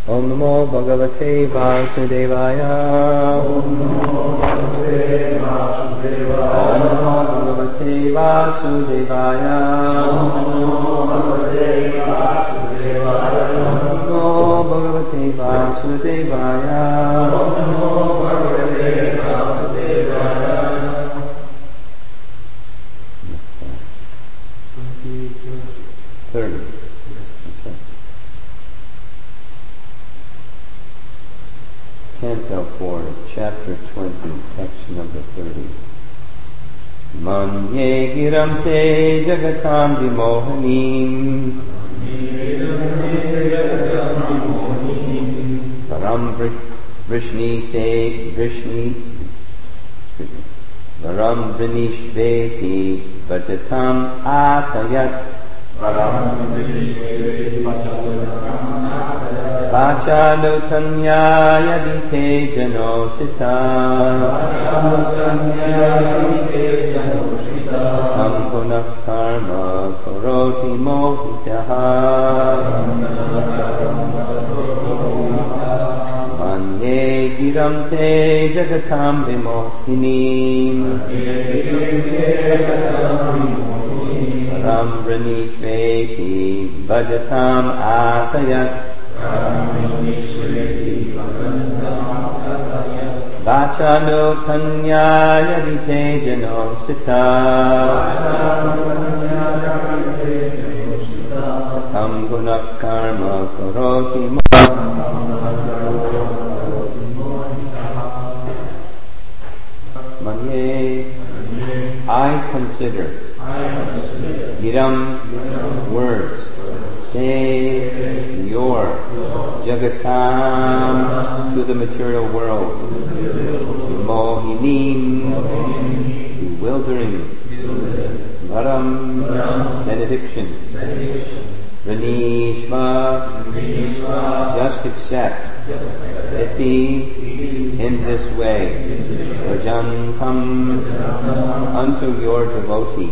Om Namo Bhagavate Vasudevaya. Om Namo Bhagavate Vasudevaya. Om Namo Bhagavate Vasudevaya. Om Namo Bhagavate Vasudevaya. Om Namo Bhagavate Vasudevaya. Om Namo Bhagavate Vasudevaya. 30. Canto 4, Chapter 20, Text number 30. Manye giram te jagatam vimohanim Varam vrishni se Varam vrinishveti vajatam atayat Vachalutanyaya dite janosita Tam punah karma karoti mohitaha Manye giram te jagatam vimohinim Ram vrinishveti bhajatam atayat Vachano kanyaya dite janosita Tam gunak karma karoti Manye, I consider Giram, words, te, your, jagatam, to the material world, mohinim, bewildering, varam, benediction, ranishma, just accept, eti, in this way, rajantam, unto your devotee,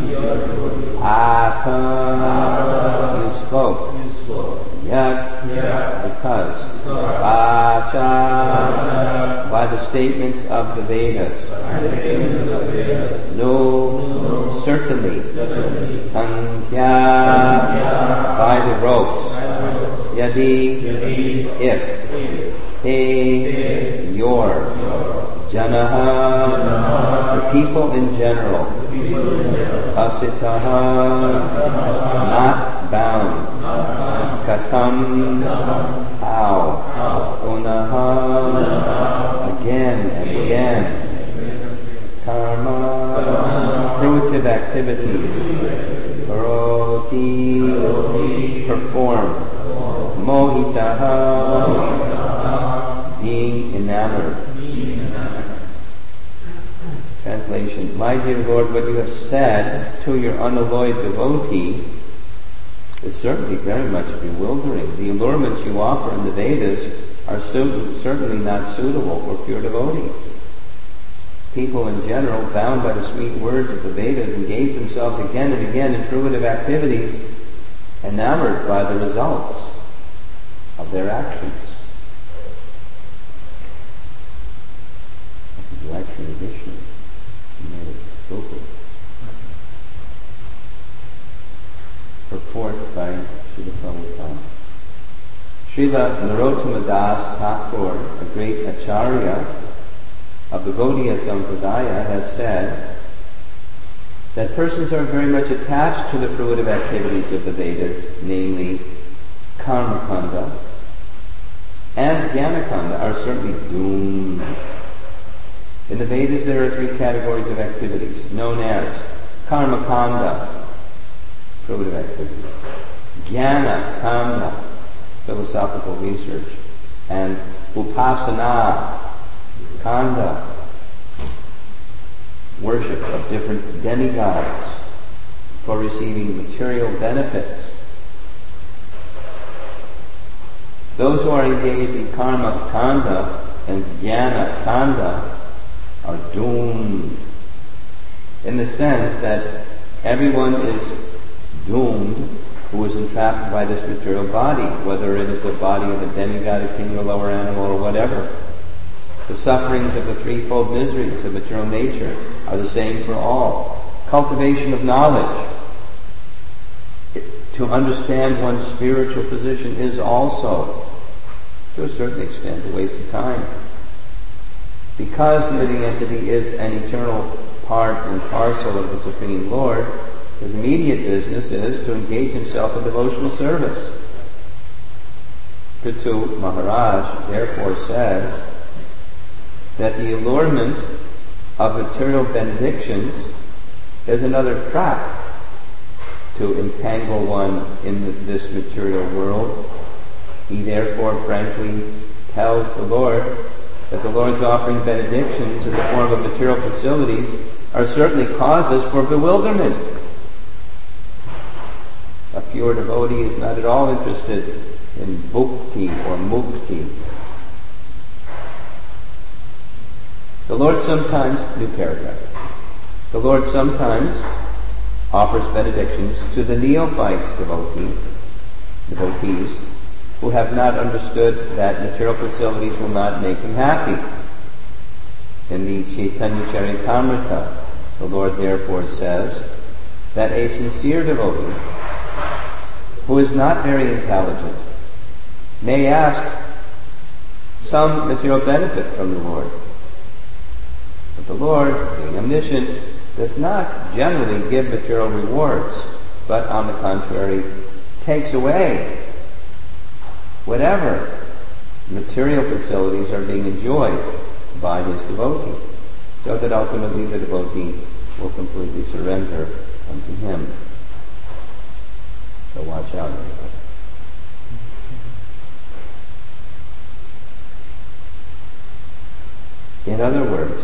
Ata, you spoke. Yat, because. Vacha, by the statements of the Vedas. No, certainly. Kantya, by the ropes. Yadi, if. Te, your. Janaha, the people in general. Asitaha, not bound. Katam, how. Punaha, again and again. Karma, fruitive activities. Karoti, perform. Mohitaha, being enamored. Translation. My dear Lord, what you have said to your unalloyed devotee is certainly very much bewildering. The allurements you offer in the Vedas are certainly not suitable for pure devotees. People in general, bound by the sweet words of the Vedas, engage themselves again and again in fruitive activities, enamored by the results of their actions. Direction of Vishnu. Purport by Srila Prabhupada. Srila Narottama Das Thakur, a great acharya of the Gaudiya Sampradaya, has said that persons are very much attached to the fruitive activities of the Vedas, namely Karma Kanda and Jnana Kanda, are certainly doomed. In the Vedas there are 3 categories of activities, known as Karma Kanda, fruitive activity, Jnana Kanda, philosophical research, and Upasana Kanda, worship of different demigods for receiving material benefits. Those who are engaged in Karma Kanda and Jnana Kanda are doomed, in the sense that everyone is doomed who is entrapped by this material body, whether it is the body of a demigod, a king, or lower animal, or whatever. The sufferings of the threefold miseries of material nature are the same for all. Cultivation of knowledge, to understand one's spiritual position, is also, to a certain extent, a waste of time. Because the living entity is an eternal part and parcel of the Supreme Lord, his immediate business is to engage himself in devotional service. Prithu Maharaj therefore says that the allurement of material benedictions is another trap to entangle one in this material world. He therefore frankly tells the Lord that the Lord's offering benedictions in the form of material facilities are certainly causes for bewilderment. A pure devotee is not at all interested in bhukti or mukti. The Lord sometimes, new paragraph, the Lord sometimes offers benedictions to the neophyte devotees who have not understood that material facilities will not make him happy. In the Chaitanya Charitamrita, the Lord therefore says that a sincere devotee who is not very intelligent may ask some material benefit from the Lord. But the Lord, being omniscient, does not generally give material rewards, but on the contrary, takes away whatever material facilities are being enjoyed by his devotee, so that ultimately the devotee will completely surrender unto him. So watch out, everybody. In other words,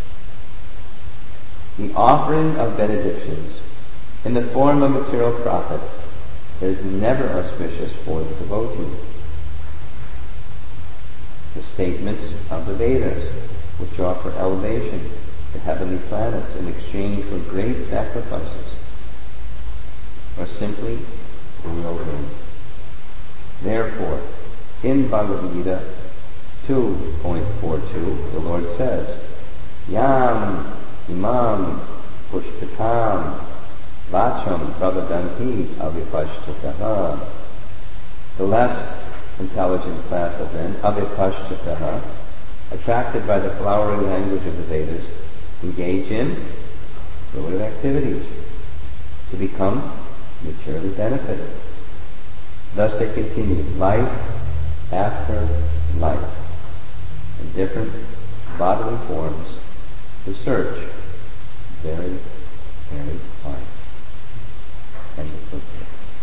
the offering of benedictions in the form of material profit is never auspicious for the devotee. The statements of the Vedas, which offer elevation to heavenly planets in exchange for great sacrifices, are simply bewildering. Therefore, in Bhagavad Gita 2.42, the Lord says, Yam imam pushpitam vacham pravadanti avipashtataha. The less intelligent class of men, avipashtataha, attracted by the flowery language of the Vedas, engage in fruitive activities to become materially benefited. Thus they continue life after life in different bodily forms to search very, very hard. And it's okay.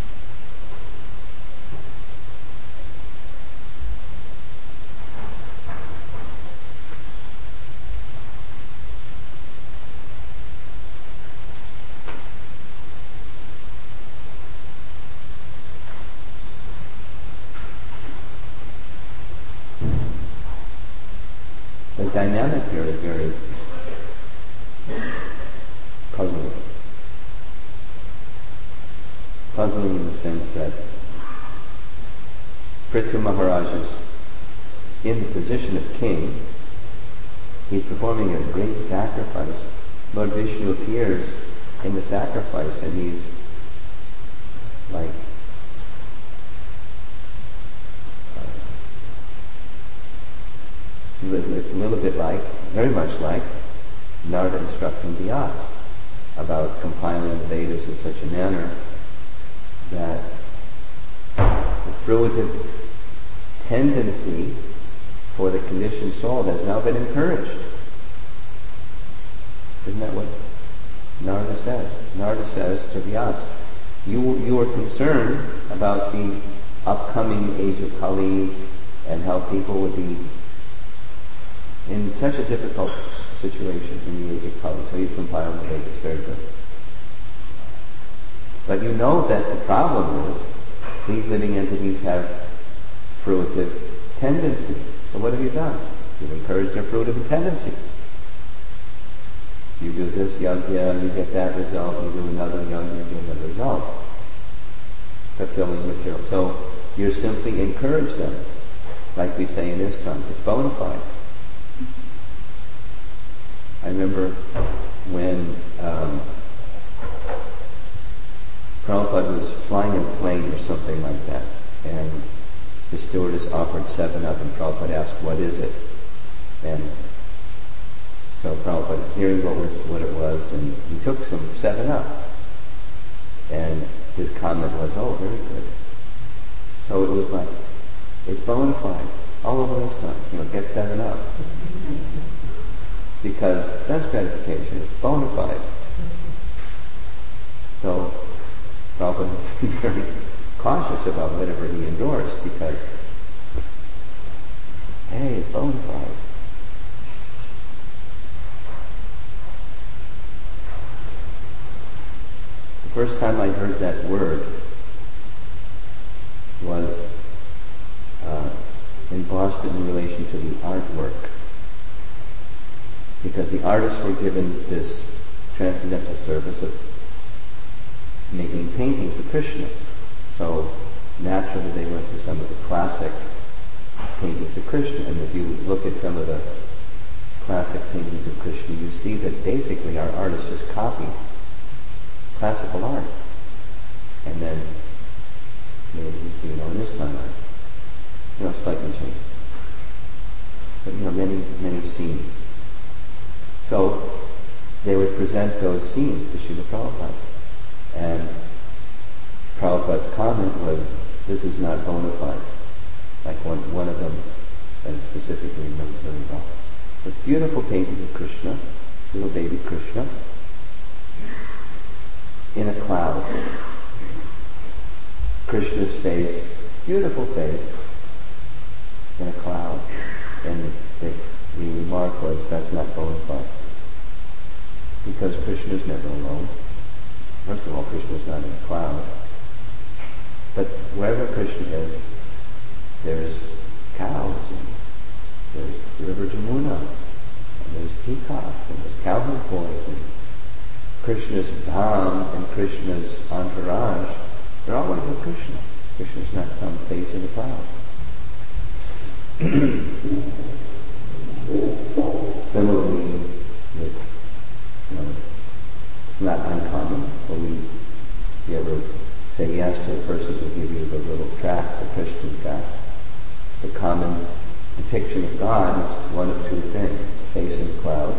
The dynamic here is very puzzling. Puzzling in the sense that Prithu Maharaj is in the position of king. He's performing a great sacrifice. Lord Vishnu appears in the sacrifice and he's like it's a little bit like, very much like, Narada instructing Vyas about compiling the Vedas in such a manner that the fruitive tendency for the conditioned soul has now been encouraged. Isn't that what Narada says? Narada says to Vyas, you are concerned about the upcoming age of Kali and how people would be in such a difficult situation in the age of Kali. So you've compiled the Vedas. Very good. But you know that the problem is these living entities have fruitive tendency. So what have you done? You've encouraged their fruitive tendency. You do this yajna, you get that result. You do another yajna, you get another result. fulfilling material. So you simply encourage them, like we say in ISKCON. It's bona fide. I remember when Prabhupada was flying a plane or something like that, and the stewardess offered 7-Up, and Prabhupada asked, "What is it?" And so Prabhupada, hearing what it was, and he took some 7-Up. And his comment was, "Oh, very good." So it was like, it's bona fide. All over this time, get 7-Up. Because sense gratification is bona fide. So Prabhupada was very cautious about whatever he endorsed, because, hey, it's bona fide. The first time I heard that word was in Boston in relation to the artwork. Because the artists were given this transcendental service of making paintings of Krishna. So naturally they went to some of the classic paintings of Krishna. And if you look at some of the classic paintings of Krishna, you see that basically our artists just copied classical art. And then maybe this kind of art. Slightly changed. But many scenes. So they would present those scenes to Srila Prabhupada. And Prabhupada's comment was, "This is not bona fide." Like one of them, and specifically remember very well. A beautiful painting of Krishna, little baby Krishna, in a cloud. Krishna's face, beautiful face, in a cloud. And the remark was, "That's not bona fide." Because Krishna is never alone. First of all, Krishna is not in a cloud. But wherever Krishna is, there's cows, and there's the river Jamuna, and there's peacocks, and there's cowherd boys, and Krishna's dham and Krishna's entourage, they're always with Krishna. Krishna's not some face in the cloud. Similarly, it's not uncommon when you ever say yes to a person to give you the little tracts, the Christian tracts. The common depiction of God is one of two things: a face in a cloud,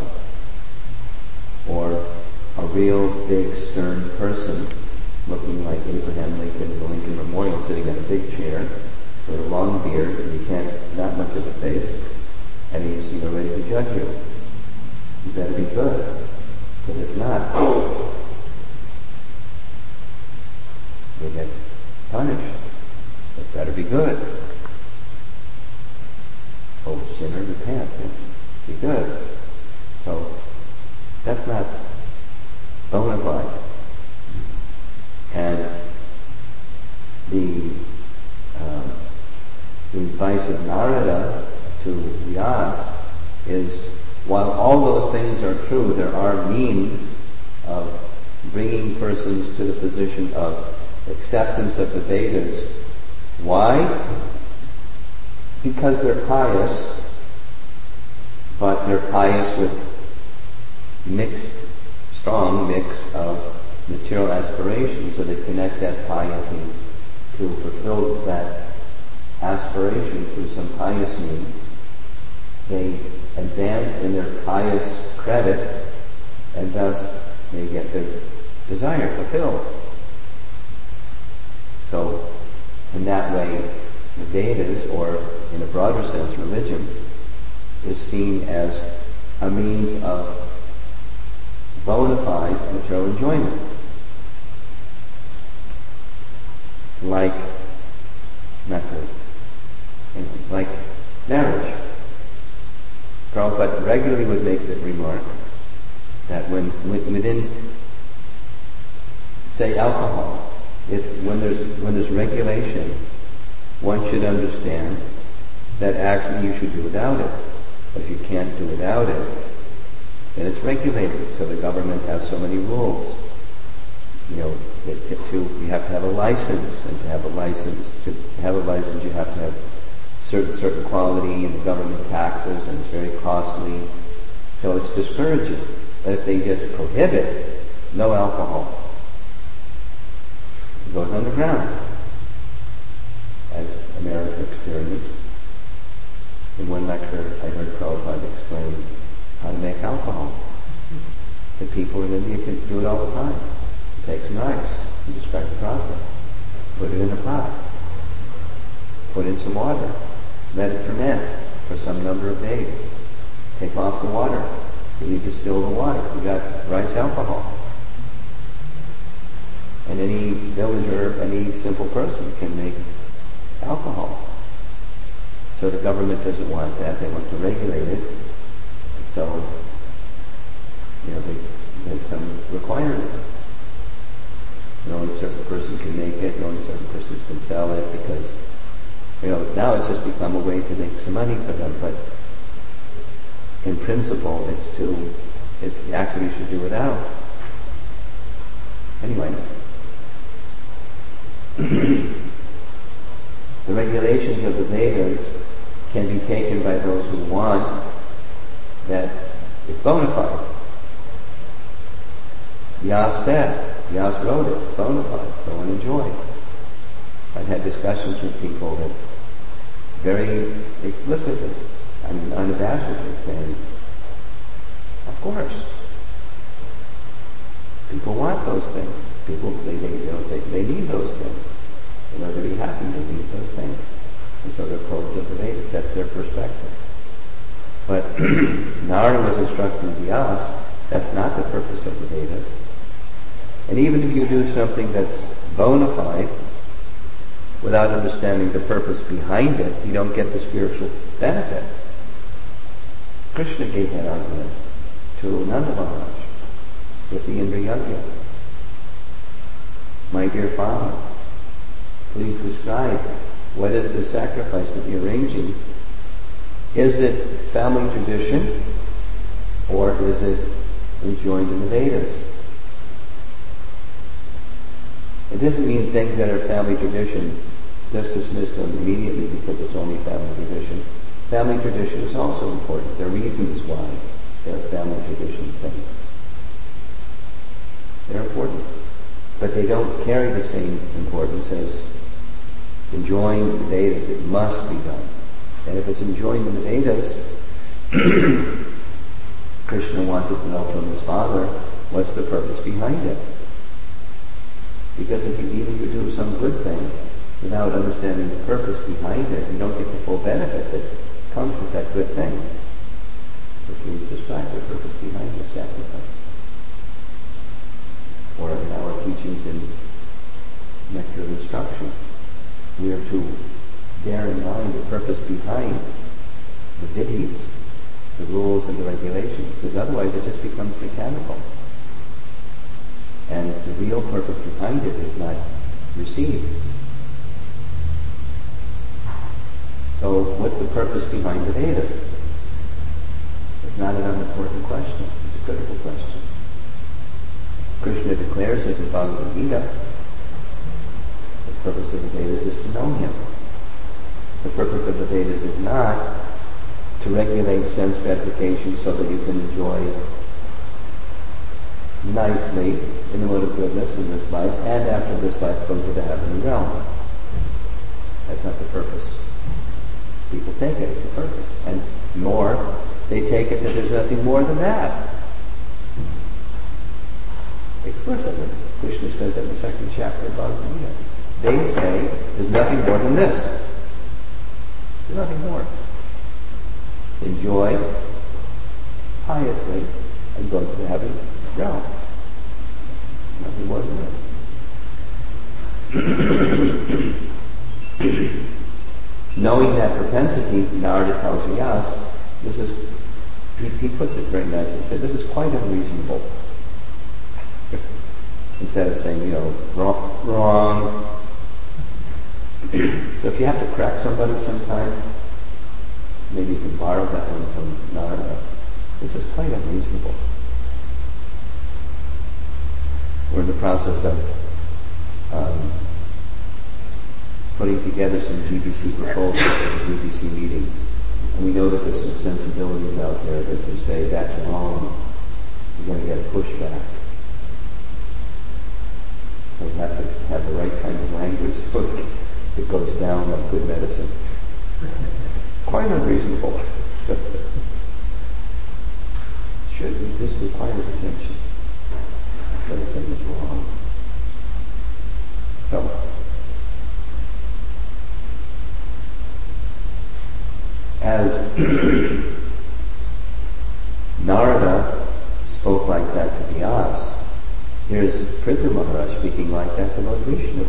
or a real big stern person looking like Abraham Lincoln at the Lincoln Memorial, sitting in a big chair with a long beard, and you can't, not much of a face, and he's ready to judge you. You better be good. Because if not, you'll get punished. It better be good. Oh, sinner, repent. Be good. So, that's not bona fide. And the advice of Narada to Vyasa is, while all those things are true, there are means of bringing persons to the position of acceptance of the Vedas. Why? Because they're pious, but they're pious with strong mix of material aspirations, so they connect that piety to fulfill that aspiration through some pious means. They advance in their pious credit, and thus they get their desire fulfilled. So, in that way, the Vedas, or in a broader sense, religion, is seen as a means of bona fide material enjoyment. Like marriage. Prabhupada regularly would make the remark that within, say, alcohol, when there's regulation, one should understand that actually you should do without it. If you can't do without it, then it's regulated. So the government has so many rules. you have to have a license, and to have a license you have to have certain quality, and the government taxes, and it's very costly. So it's discouraging. But if they just prohibit no alcohol, it goes underground, as America experienced. In one lecture, I heard Prabhupada explain how to make alcohol. The people in India can do it all the time. Take some rice and describe the process. Put it in a pot. Put in some water. Let it ferment for some number of days. Take off the water. Then you distill the water. You got rice alcohol. And any villager, any simple person can make alcohol. So the government doesn't want that. They want to regulate it. So, they make some requirement. Only a certain person can make it, only certain persons can sell it, because, now it's just become a way to make some money for them, but in principle, it's actually you should do without. Anyway. The regulations of the Vedas can be taken by those who want that it's bona fide. Vyas wrote it, bona fide, go and enjoy. I've had discussions with people that very explicitly and unabashedly saying, of course, people want those things. People, they need those things. In order to be happy, they need those things. And so they're codes of the Vedas. That's their perspective. But Narada was instructing Vyas, that's not the purpose of the Vedas. And even if you do something that's bona fide, without understanding the purpose behind it, you don't get the spiritual benefit. Krishna gave that argument to Nanda Maharaj with the Indra Yajna. My dear Father, please describe what is the sacrifice that you're arranging. Is it family tradition, or is it enjoined in the Vedas? It doesn't mean things that are family tradition, just dismiss them immediately because it's only family tradition. Family tradition is also important. There are reasons why there are family tradition things. They're important. But they don't carry the same importance as enjoying the Vedas. It must be done. And if it's enjoying the Vedas, Krishna wanted to know from his father, what's the purpose behind it? Because if you do some good thing without understanding the purpose behind it, you don't get the full benefit that comes with that good thing. So please describe the purpose behind the sacrifice. Or in our teachings in Nectar of Instruction, we are to bear in mind the purpose behind the vidhis, the rules and the regulations, because otherwise it just becomes mechanical. And the real purpose behind it is not received. So what's the purpose behind the Vedas? It's not an unimportant question. It's a critical question. Krishna declares it in Bhagavad Gita. The purpose of the Vedas is to know him. The purpose of the Vedas is not to regulate sense gratification so that you can enjoy nicely in the mode of goodness in this life, and after this life go to the heavenly realm. That's not the purpose. People take it as the purpose. And more, they take it that there's nothing more than that. Explicitly, Krishna says in the second chapter of Bhagavad Gita. They say there's nothing more than this. There's nothing more. Enjoy piously and go to the heavenly realm. Nothing more than this. Knowing that propensity, Narada tells Vyas, he puts it very nicely. He said, this is quite unreasonable. Instead of saying, wrong. So if you have to correct somebody sometime, maybe you can borrow that one from Narada. This is quite unreasonable. We're in the process of putting together some GBC proposals for GBC meetings. And we know that there's some sensibilities out there that you say that's wrong, you're going to get a pushback. So you have to have the right kind of language so it goes down like good medicine. Quite unreasonable. Should this requires attention? Instead of saying it's wrong. So, as Narada spoke like that to Vyas, here's Pritha Maharaj speaking like that about Vishnu.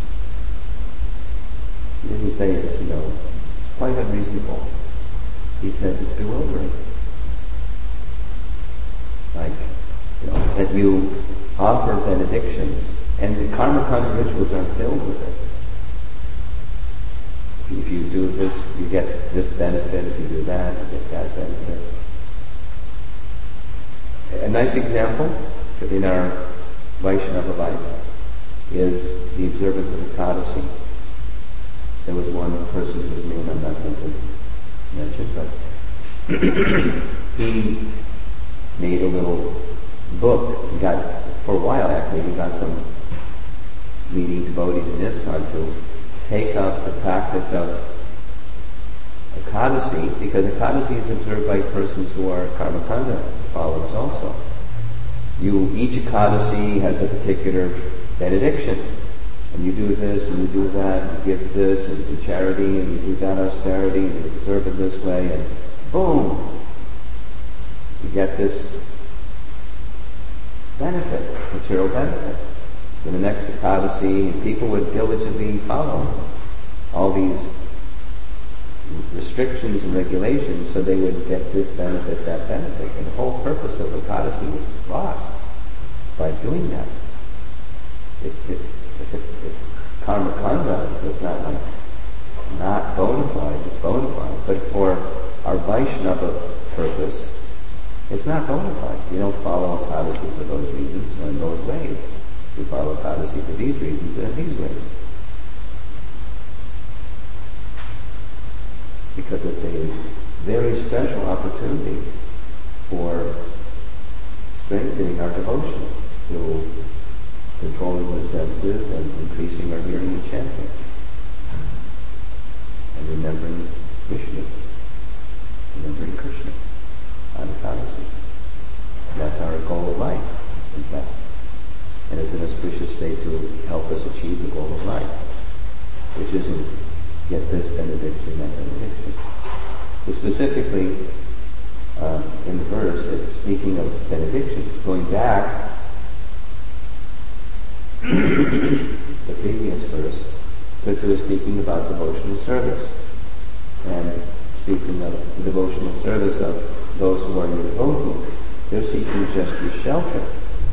He didn't say it's, quite unreasonable. He says it's bewildering. Like, that you offer benedictions, and the karma-kanda rituals are filled with it. If you do this, you get this benefit. If you do that, you get that benefit. A nice example in our Vaishnava life is the observance of Ekadasi. There was one person whose name I'm not going to mention, but he made a little book. For a while actually, he got some leading devotees in ISKCON to take up the practice of Ekadasi, because Ekadasi is observed by persons who are Karmakanda followers also. Each Ekadasi has a particular benediction. And you do this, and you do that, and you give this, and you do charity, and you do that austerity, and you observe it this way, and boom! You get this benefit, material benefit. In the next Ekadasi, and people would diligently follow all these restrictions and regulations so they would get this benefit, that benefit. And the whole purpose of Ekadasi was lost by doing that. It's karma-kanda, it's not like not bona fide, it's bona fide. But for our Vaishnava purpose, it's not bona fide. You don't follow Ekadasi for those reasons or in those ways. You follow Ekadasi for these reasons and in these ways. Because it's a very special opportunity for strengthening our devotion through controlling the senses and increasing our hearing and chanting. And remembering Vishnu. Remembering Krishna on Ekadasi. That's our goal of life, in fact. And it's an auspicious state to help us achieve the goal of life, which isn't get this benediction, that benediction. So specifically, in the verse, it's speaking of benedictions. Going back, the previous verse, Pritha is speaking about devotional service. And speaking of the devotional service of those who are your devotees, they're seeking just your shelter.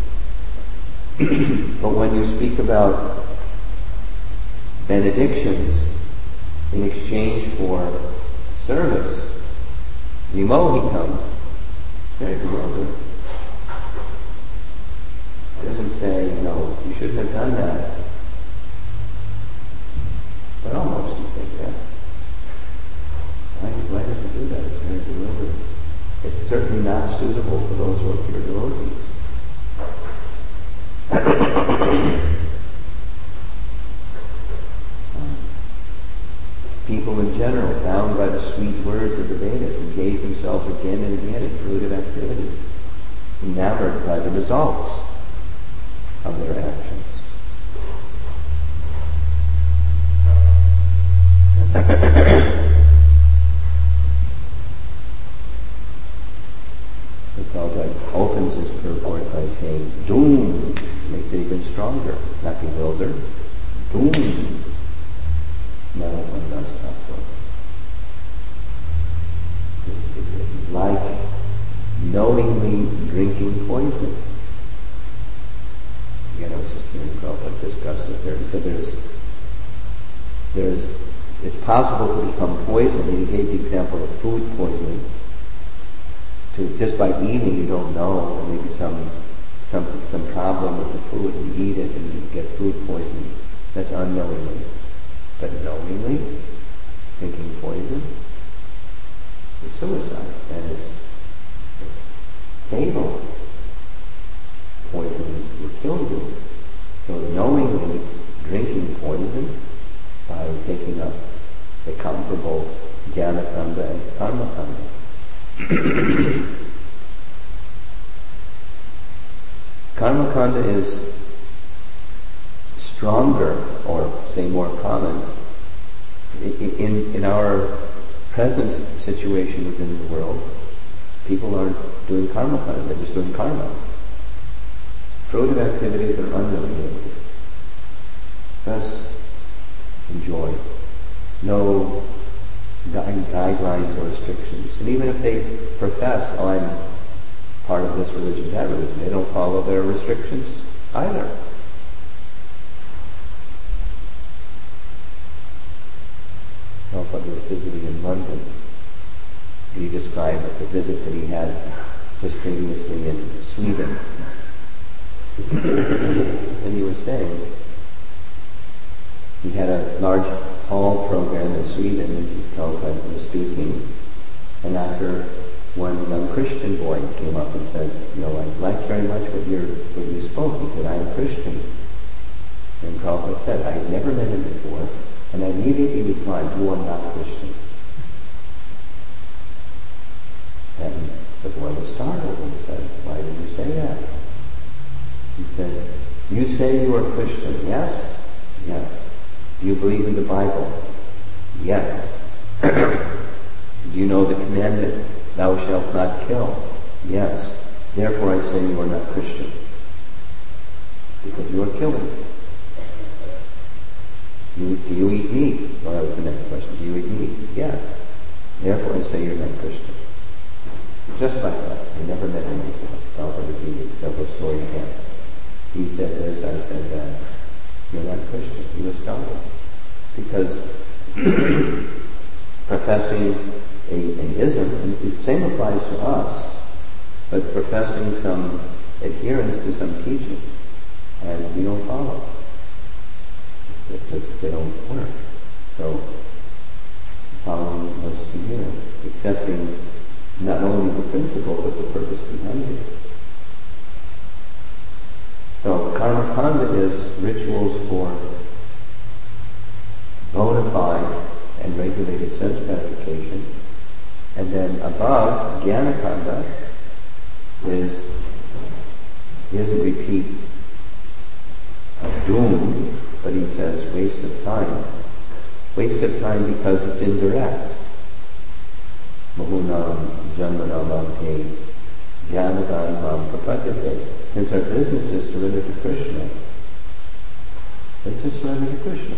But when you speak about benedictions in exchange for service, vimohikam, very bewildering. It doesn't say, you shouldn't have done that. But almost you think that. Why does it do that? It's very bewildering. It's certainly not suitable for those who are pure devotees. People in general, bound by the sweet words of the Vedas, engage themselves again and again in fruitive activity, enamored by the results of their actions. The Prabhupada opens his purport by saying, doom, makes it even stronger, not bewildered, doom. Like knowingly drinking poison. Again, I was just hearing Prabhupada discuss this there. He said it's possible to become poisoned. He gave the example of food poisoning. Just by eating, you don't know, there may be some some problem with the food and you eat it and you get food poisoning. That's unknowingly. But knowingly, drinking poison is suicide. And it's fatal. Poison will kill you. So knowingly drinking poison by taking up the comparable Jnana-kanda and Karma-kanda. Karma-kanda is stronger, or say more common, in our present situation within the world. People aren't doing karma-kanda, they're just doing karma. Fruitive activities are unrelated. Just enjoy. No guidelines or restrictions. And even if they profess, oh, I'm part of this religion, that religion, they don't follow their restrictions either. Prabhupada was visiting in London. He described the visit that he had just previously in Sweden. And he was saying he had a large hall program in Sweden, and Prabhupada was speaking. And after one young Christian boy came up and said, I liked very much what you spoke. He said, I am Christian. And Prabhupada said, I had never met him before, and I immediately replied, you are not Christian. And the boy was startled and said, why did you say that? He said, you say you are Christian, yes? Yes. Do you believe in the Bible? Yes. Do you know the commandment, thou shalt not kill? Yes. Therefore I say you are not Christian. Because you are killing. Do you eat meat? Well, that was the next question. Do you eat meat? Yes. Therefore I say you're not Christian. Just like that. I never met him before. Prabhupada repeated several stories again. He said this, I said that. You're not Christian. He was startled. Because professing an ism, and the same applies to us, but professing some adherence to some teaching, and we don't follow. Because they don't work. So, following what's adherence, accepting not only the principle, but the purpose behind it. So, karma-kanda is rituals for bona fide and regulated sense gratification. And then above, jnana-kanda is a repeat of doom, but he says waste of time. Waste of time because it's indirect. Mahunam janmanam bhakti jnanadan mam prapadyate. Since our business is to surrender to Krishna, let's just surrender to Krishna.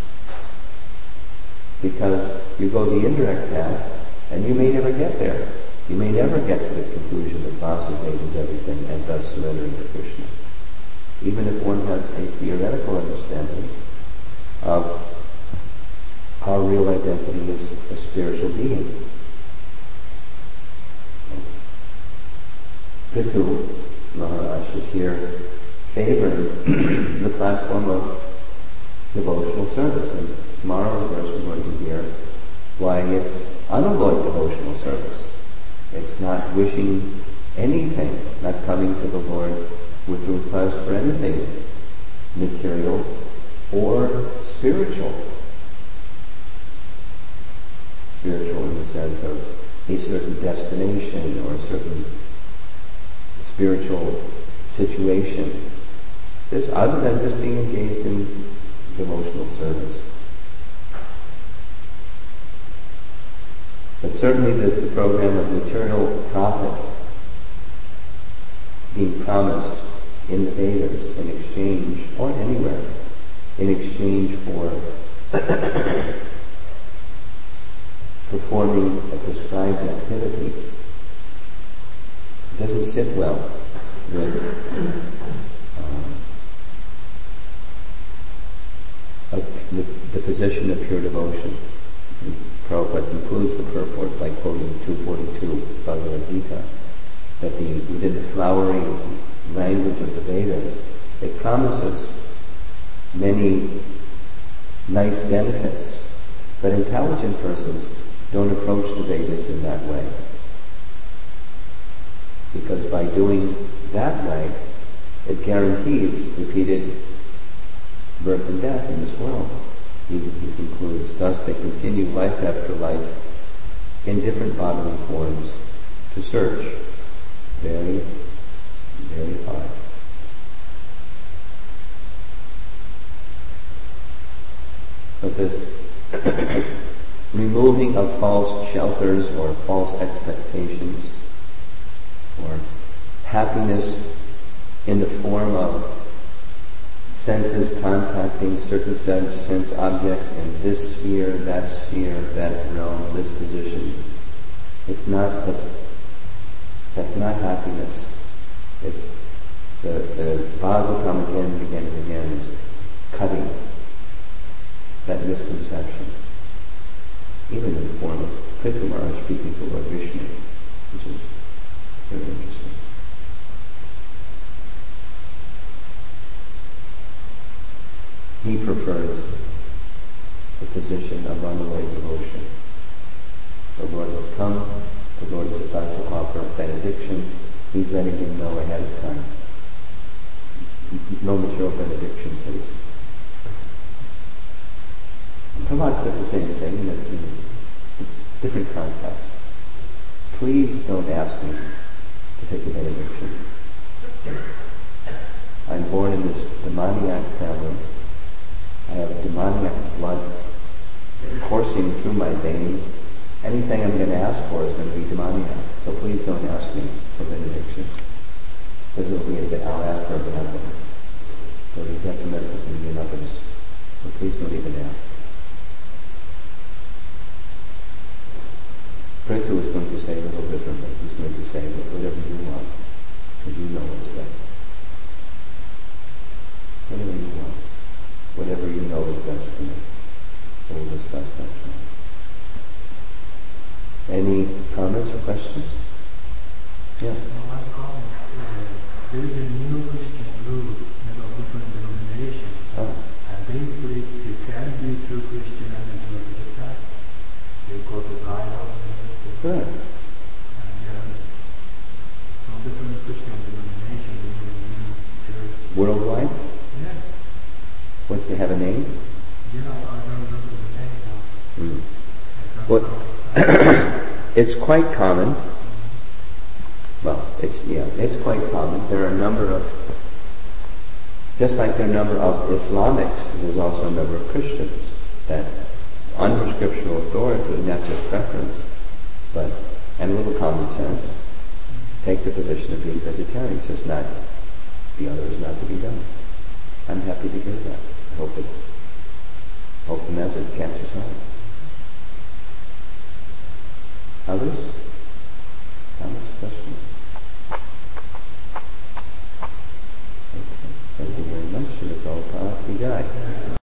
Because you go the indirect path, and you may never get there. You may never get to the conclusion that Vasudeva is everything, and thus surrendering to Krishna. Even if one has a theoretical understanding of our real identity as a spiritual being. Prithu Maharaj is here favoring the platform of devotional service. And tomorrow, of course, we're going to hear why it's unalloyed devotional service. It's not wishing anything, not coming to the Lord with a request for anything material or spiritual. Spiritual in the sense of a certain destination or a certain spiritual situation. Just other than just being engaged in devotional service. But certainly the program of material profit being promised in the Vedas in exchange, or anywhere, in exchange for performing a prescribed activity, doesn't sit well with the position of pure devotion. And Prabhupada concludes the purport by quoting 242 Bhagavad Gita, that within the flowery language of promises many nice benefits, but intelligent persons don't approach the Vedas in that way. Because by doing that way, it guarantees repeated birth and death in this world. He concludes, thus they continue life after life in different bodily forms to search. Very, very hard. But this removing of false shelters or false expectations, or happiness in the form of senses contacting certain sense objects in this sphere, that realm, this position. That's not happiness. It's the Bhagavatam again and again is cutting that misconception. Even in the form of Prithu Maharaj speaking to Lord Vishnu, which is very interesting. He prefers the position of runaway devotion. The Lord has come, the Lord is about to offer a benediction, he's letting him know ahead of time. No material benediction, please. Prabhupada said the same thing in a different context. Please don't ask me to take a benediction. I'm born in this demoniac family. I have demoniac blood coursing through my veins. Anything I'm going to ask for is going to be demoniac. So please don't ask me for benediction. Because it'll be a bit, I'll ask for a benevolent. So you have to medical and others. So please don't even ask. Prithu is going to say a little differently. He's going to say, whatever you want, because you know what's best. Whatever you want. Whatever you know is best for me. So we'll discuss that tonight. Any comments or questions? Yes. One comment. There is a new Christian group of different denominations. Oh. And they believe you can be true Christian and enjoy the path. They go to Bible. Good. And some different Christian denominations in the church. Worldwide? Yes. What, they have a name? Yeah, I don't remember the name now. Well, it's quite common. Well, it's quite common. There are a number of, just like there are a number of Islamics, there's also a number of Christians that, under scriptural authority, not just preference, but, and a little common sense, take the position of being vegetarian. It's just not, the other is not to be done. I'm happy to hear that. I hope the message catches on. Others?